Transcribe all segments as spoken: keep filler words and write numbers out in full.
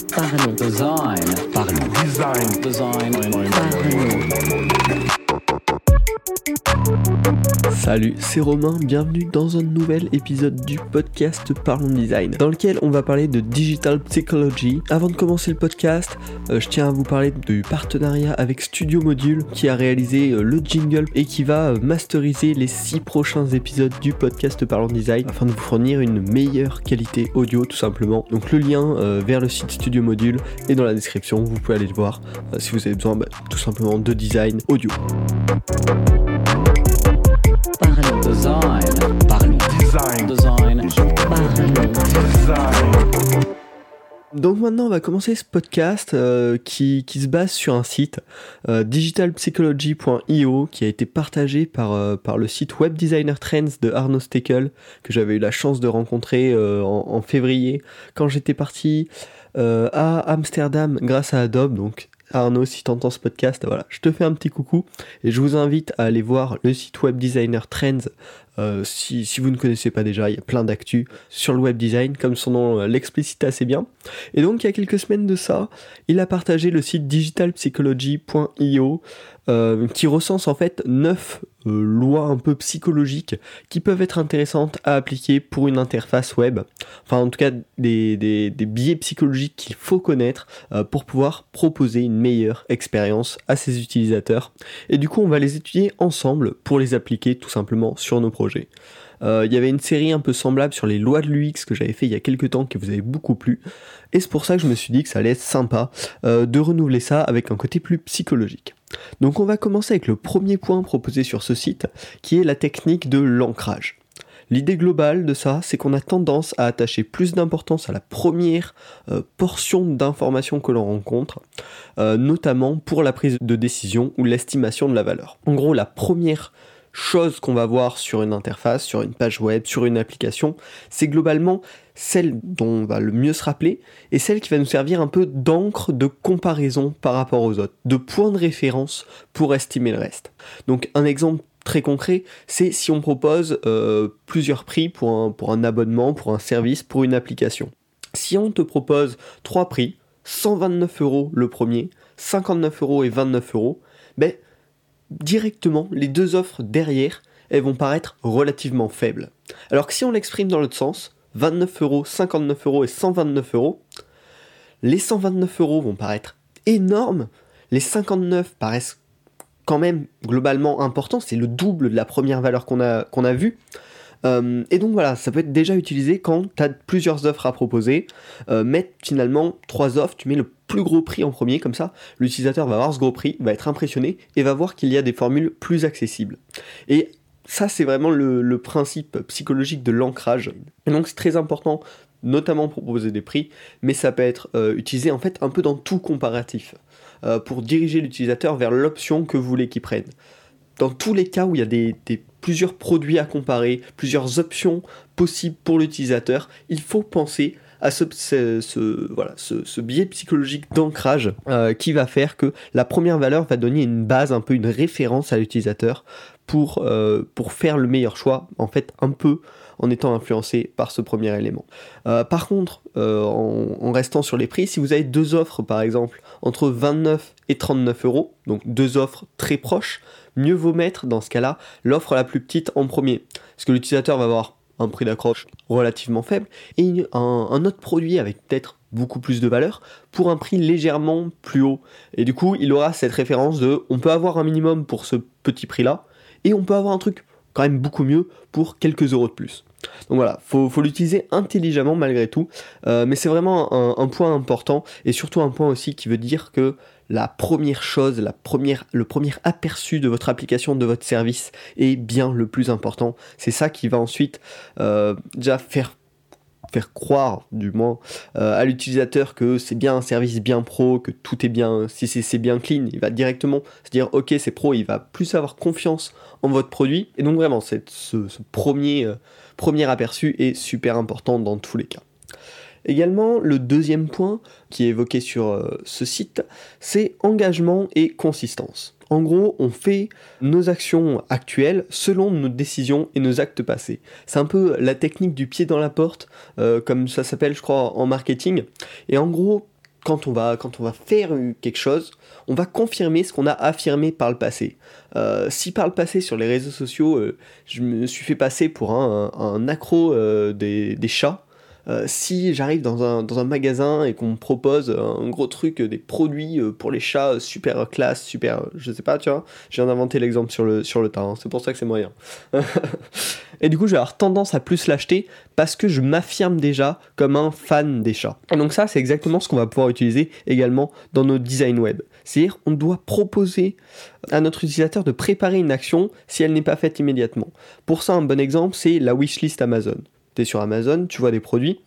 Parlons. Design. Parlons. Design. Design. Parlons. Salut, c'est Romain, bienvenue dans un nouvel épisode du podcast Parlons Design, dans lequel on va parler de Digital Psychology. Avant de commencer le podcast, euh, je tiens à vous parler du partenariat avec Studio Module, qui a réalisé euh, le jingle et qui va euh, masteriser les six prochains épisodes du podcast Parlons Design, afin de vous fournir une meilleure qualité audio tout simplement. Donc le lien euh, vers le site Studio Module est dans la description, vous pouvez aller le voir euh, si vous avez besoin bah, tout simplement de design audio. Parlons. Design. Parlons. Design. Design. Parlons. Design. Donc maintenant on va commencer ce podcast euh, qui, qui se base sur un site euh, digital psychology point io qui a été partagé par, euh, par le site Web Designer Trends de Arno Stekel, que j'avais eu la chance de rencontrer euh, en, en février quand j'étais parti euh, à Amsterdam grâce à Adobe. Donc Arnaud, si t'entends ce podcast, voilà, je te fais un petit coucou et je vous invite à aller voir le site Web Designer Trends. Euh, si, si vous ne connaissez pas déjà, il y a plein d'actu sur le web design, comme son nom l'explicite assez bien. Et donc il y a quelques semaines de ça, il a partagé le site digital psychology point io euh, qui recense en fait neuf euh, lois un peu psychologiques qui peuvent être intéressantes à appliquer pour une interface web. Enfin en tout cas des, des, des biais psychologiques qu'il faut connaître euh, pour pouvoir proposer une meilleure expérience à ses utilisateurs. Et du coup on va les étudier ensemble pour les appliquer tout simplement sur nos projets. Il euh, y avait une série un peu semblable sur les lois de l'U X que j'avais fait il y a quelques temps qui vous avait beaucoup plu, et c'est pour ça que je me suis dit que ça allait être sympa euh, de renouveler ça avec un côté plus psychologique. Donc on va commencer avec le premier point proposé sur ce site, qui est la technique de l'ancrage. L'idée globale de ça, c'est qu'on a tendance à attacher plus d'importance à la première euh, portion d'information que l'on rencontre, euh, notamment pour la prise de décision ou l'estimation de la valeur. En gros, la première chose qu'on va voir sur une interface, sur une page web, sur une application, c'est globalement celle dont on va le mieux se rappeler et celle qui va nous servir un peu d'encre de comparaison par rapport aux autres, de point de référence pour estimer le reste. Donc un exemple très concret, c'est si on propose euh, plusieurs prix pour un, pour un abonnement, pour un service, pour une application. Si on te propose trois prix, cent vingt-neuf euros le premier, cinquante-neuf euros et vingt-neuf euros, ben directement, les deux offres derrière, elles vont paraître relativement faibles. Alors que si on l'exprime dans l'autre sens, vingt-neuf euros, cinquante-neuf euros et cent vingt-neuf euros, les cent vingt-neuf euros vont paraître énormes, les cinquante-neuf paraissent quand même globalement importants, c'est le double de la première valeur qu'on a, qu'on a vue. Euh, et donc voilà, ça peut être déjà utilisé quand tu as plusieurs offres à proposer. Euh, mettre finalement trois offres, tu mets le plus gros prix en premier, comme ça l'utilisateur va voir ce gros prix, va être impressionné et va voir qu'il y a des formules plus accessibles. Et ça c'est vraiment le, le principe psychologique de l'ancrage. Et donc c'est très important, notamment pour proposer des prix, mais ça peut être euh, utilisé en fait un peu dans tout comparatif, euh, pour diriger l'utilisateur vers l'option que vous voulez qu'il prenne. Dans tous les cas où il y a des, des plusieurs produits à comparer, plusieurs options possibles pour l'utilisateur, il faut penser à ce, ce, ce, voilà, ce, ce biais psychologique d'ancrage euh, qui va faire que la première valeur va donner une base, un peu une référence à l'utilisateur pour, euh, pour faire le meilleur choix, en fait un peu en étant influencé par ce premier élément. Euh, par contre, euh, en, en restant sur les prix, si vous avez deux offres par exemple entre vingt-neuf et trente-neuf euros, donc deux offres très proches, mieux vaut mettre dans ce cas-là l'offre la plus petite en premier, parce que l'utilisateur va avoir un prix d'accroche relativement faible et un, un autre produit avec peut-être beaucoup plus de valeur pour un prix légèrement plus haut. Et du coup, il aura cette référence de on peut avoir un minimum pour ce petit prix-là et on peut avoir un truc quand même beaucoup mieux pour quelques euros de plus. Donc voilà, faut, faut l'utiliser intelligemment malgré tout, euh, mais c'est vraiment un, un point important et surtout un point aussi qui veut dire que la première chose, la première, le premier aperçu de votre application, de votre service est bien le plus important. C'est ça qui va ensuite euh, déjà faire faire croire du moins euh, à l'utilisateur que c'est bien un service bien pro, que tout est bien, si c'est, c'est bien clean, il va directement se dire ok c'est pro, il va plus avoir confiance en votre produit, et donc vraiment cette, ce, ce premier, euh, premier aperçu est super important dans tous les cas. Également, le deuxième point qui est évoqué sur euh, ce site, c'est engagement et consistance. En gros, on fait nos actions actuelles selon nos décisions et nos actes passés. C'est un peu la technique du pied dans la porte, euh, comme ça s'appelle, je crois, en marketing. Et en gros, quand on va, quand on va faire quelque chose, on va confirmer ce qu'on a affirmé par le passé. Euh, si par le passé sur les réseaux sociaux, euh, je me suis fait passer pour un, un, un accro euh, des, des chats, Euh, si j'arrive dans un, dans un magasin et qu'on me propose un gros truc, des produits pour les chats super classe, super, je sais pas, tu vois, je viens d'inventer l'exemple sur le, sur le tas, hein, c'est pour ça que c'est moyen. Et du coup, je vais avoir tendance à plus l'acheter parce que je m'affirme déjà comme un fan des chats. Et donc ça, c'est exactement ce qu'on va pouvoir utiliser également dans nos designs web. C'est-à-dire, on doit proposer à notre utilisateur de préparer une action si elle n'est pas faite immédiatement. Pour ça, un bon exemple, c'est la wishlist Amazon. T'es sur Amazon, tu vois des produits,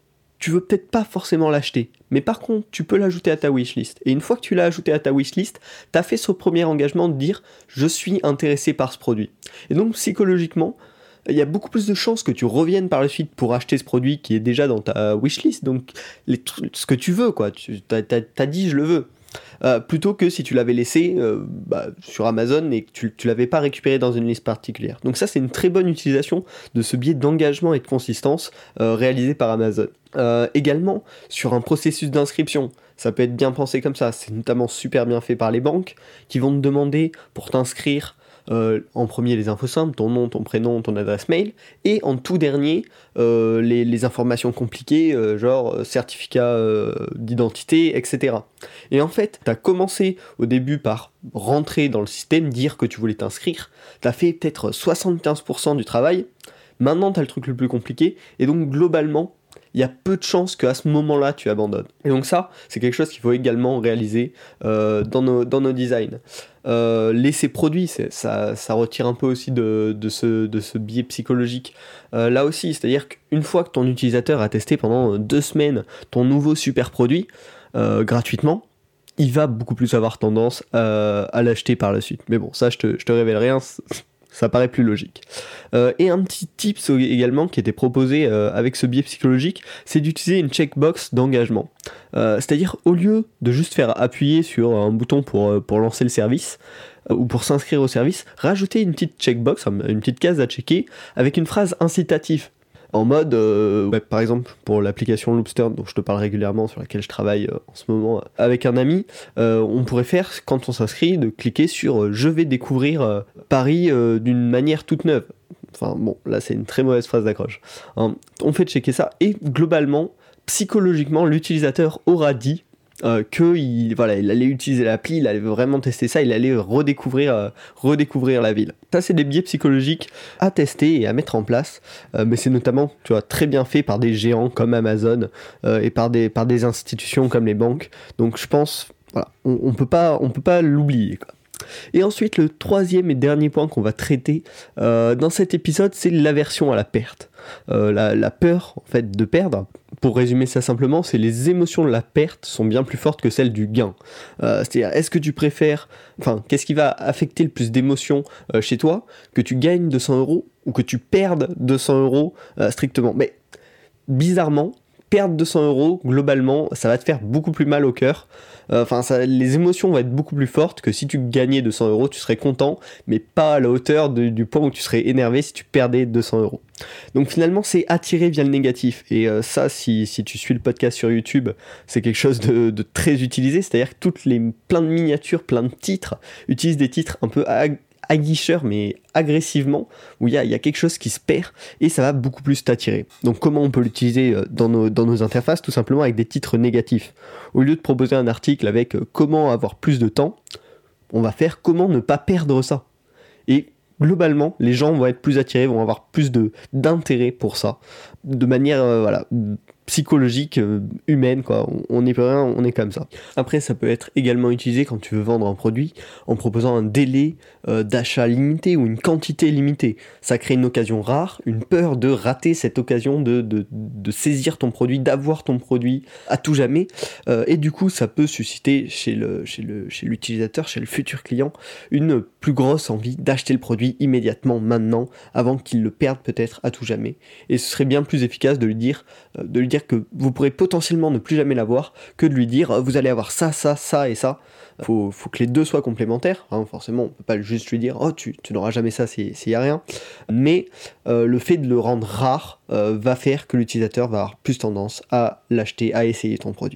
tu veux peut-être pas forcément l'acheter, mais par contre, tu peux l'ajouter à ta wishlist. Et une fois que tu l'as ajouté à ta wishlist, t'as fait ce premier engagement de dire « je suis intéressé par ce produit ». Et donc, psychologiquement, il y a beaucoup plus de chances que tu reviennes par la suite pour acheter ce produit qui est déjà dans ta wishlist, donc les, ce que tu veux, quoi. Tu t'as, t'as, t'as dit « je le veux ». Euh, plutôt que si tu l'avais laissé euh, bah, sur Amazon et que tu, tu l'avais pas récupéré dans une liste particulière. Donc ça, c'est une très bonne utilisation de ce biais d'engagement et de consistance euh, réalisé par Amazon. Euh, également, sur un processus d'inscription, ça peut être bien pensé comme ça, c'est notamment super bien fait par les banques qui vont te demander pour t'inscrire Euh, en premier les infos simples, ton nom, ton prénom, ton adresse mail, et en tout dernier euh, les, les informations compliquées, euh, genre euh, certificat euh, d'identité, et cetera. Et en fait, tu as commencé au début par rentrer dans le système, dire que tu voulais t'inscrire, tu as fait peut-être soixante-quinze pour cent du travail, maintenant tu as le truc le plus compliqué, et donc globalement, il y a peu de chances qu'à ce moment-là, tu abandonnes. Et donc ça, c'est quelque chose qu'il faut également réaliser euh, dans, nos, dans nos designs. Euh, laisser produit, c'est, ça, ça retire un peu aussi de, de, ce, de ce biais psychologique. Euh, là aussi, c'est-à-dire qu'une fois que ton utilisateur a testé pendant deux semaines ton nouveau super produit, euh, gratuitement, il va beaucoup plus avoir tendance à, à l'acheter par la suite. Mais bon, ça, je te, je te révèle rien, ça paraît plus logique. Euh, et un petit tips également qui était proposé euh, avec ce biais psychologique, c'est d'utiliser une checkbox d'engagement. Euh, c'est-à-dire, au lieu de juste faire appuyer sur un bouton pour, pour lancer le service, euh, ou pour s'inscrire au service, rajouter une petite checkbox, une petite case à checker, avec une phrase incitative. En mode, euh, ouais, par exemple, pour l'application Loopster, dont je te parle régulièrement, sur laquelle je travaille euh, en ce moment avec un ami, euh, on pourrait faire, quand on s'inscrit, de cliquer sur euh, « Je vais découvrir euh, Paris euh, d'une manière toute neuve ». Enfin bon, là c'est une très mauvaise phrase d'accroche. Hein, on fait checker ça, et globalement, psychologiquement, l'utilisateur aura dit Euh, qu'il voilà, il allait utiliser l'appli, il allait vraiment tester ça, il allait redécouvrir, euh, redécouvrir la ville. Ça, c'est des biais psychologiques à tester et à mettre en place, euh, mais c'est notamment, tu vois, très bien fait par des géants comme Amazon euh, et par des, par des institutions comme les banques. Donc je pense, voilà, on, on peut pas, on peut pas l'oublier, quoi. Et ensuite, le troisième et dernier point qu'on va traiter euh, dans cet épisode, c'est l'aversion à la perte. Euh, la, la peur, en fait, de perdre. Pour résumer ça simplement, c'est les émotions de la perte sont bien plus fortes que celles du gain. Euh, c'est-à-dire, est-ce que tu préfères... Enfin, qu'est-ce qui va affecter le plus d'émotions euh, chez toi? Que tu gagnes deux cents euros ou que tu perdes deux cents euros euh, strictement? Mais bizarrement, perdre deux cents euros, globalement, ça va te faire beaucoup plus mal au cœur. Enfin, euh, les émotions vont être beaucoup plus fortes que si tu gagnais deux cents euros, tu serais content, mais pas à la hauteur de, du point où tu serais énervé si tu perdais deux cents euros. Donc finalement, c'est attirer via le négatif. Et euh, ça, si, si tu suis le podcast sur YouTube, c'est quelque chose de, de très utilisé. C'est-à-dire que toutes les, plein de miniatures, plein de titres, utilisent des titres un peu ag- aguicheurs, mais agressivement, où il y a, y a quelque chose qui se perd, et ça va beaucoup plus t'attirer. Donc comment on peut l'utiliser dans nos, dans nos interfaces? Tout simplement avec des titres négatifs. Au lieu de proposer un article avec euh, comment avoir plus de temps, on va faire comment ne pas perdre ça. Et globalement, les gens vont être plus attirés, vont avoir plus de, d'intérêt pour ça, de manière euh, voilà, psychologique, euh, humaine, quoi. On, on est rien, on est comme ça. Après, ça peut être également utilisé quand tu veux vendre un produit en proposant un délai euh, d'achat limité ou une quantité limitée. Ça crée une occasion rare, une peur de rater cette occasion de, de, de saisir ton produit, d'avoir ton produit à tout jamais. Euh, et du coup, ça peut susciter chez, le, chez, le, chez l'utilisateur, chez le futur client, une plus grosse envie d'acheter le produit immédiatement, maintenant, avant qu'il le perde peut-être à tout jamais. Et ce serait bien plus efficace de lui dire, euh, de lui dire que vous pourrez potentiellement ne plus jamais l'avoir, que de lui dire euh, vous allez avoir ça, ça, ça et ça. Faut, faut que les deux soient complémentaires, hein, forcément on peut pas juste lui dire oh tu, tu n'auras jamais ça s'il n'y a rien, mais euh, le fait de le rendre rare euh, va faire que l'utilisateur va avoir plus tendance à l'acheter, à essayer ton produit.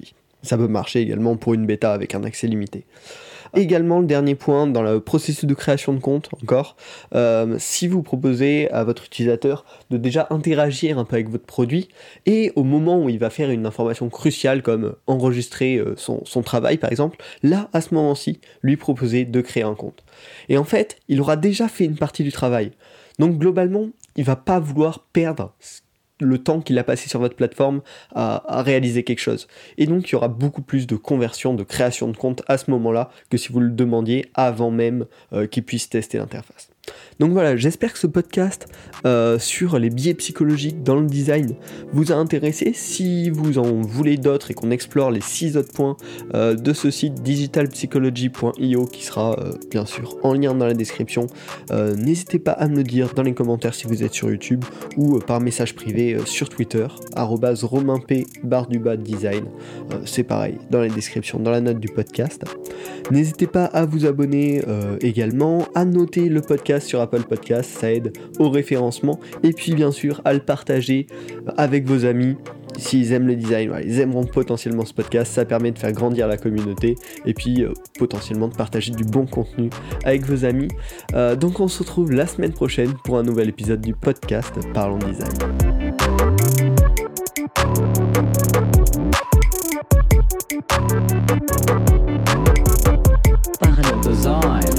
Ça peut marcher également pour une bêta avec un accès limité. Également, le dernier point, dans le processus de création de compte, encore, euh, si vous proposez à votre utilisateur de déjà interagir un peu avec votre produit, et au moment où il va faire une information cruciale comme enregistrer euh, son, son travail par exemple, là, à ce moment-ci, lui proposer de créer un compte. Et en fait, il aura déjà fait une partie du travail. Donc globalement, il ne va pas vouloir perdre le temps qu'il a passé sur votre plateforme à, à réaliser quelque chose. Et donc, il y aura beaucoup plus de conversion, de création de compte à ce moment-là que si vous le demandiez avant même euh, qu'il puisse tester l'interface. Donc voilà, j'espère que ce podcast euh, sur les biais psychologiques dans le design vous a intéressé. Si vous en voulez d'autres et qu'on explore les six autres points euh, de ce site digital psychology point i o qui sera euh, bien sûr en lien dans la description, euh, n'hésitez pas à me le dire dans les commentaires si vous êtes sur YouTube ou euh, par message privé euh, sur Twitter, arobase romainp barre du bas design. Euh, c'est pareil, dans la description, dans la note du podcast. N'hésitez pas à vous abonner euh, également, à noter le podcast sur Apple Podcast, ça aide au référencement, et puis bien sûr à le partager avec vos amis. S'ils aiment le design, voilà, ils aimeront potentiellement ce podcast, ça permet de faire grandir la communauté et puis euh, potentiellement de partager du bon contenu avec vos amis. Euh, donc on se retrouve la semaine prochaine pour un nouvel épisode du podcast Parlons Design. Parlons Design.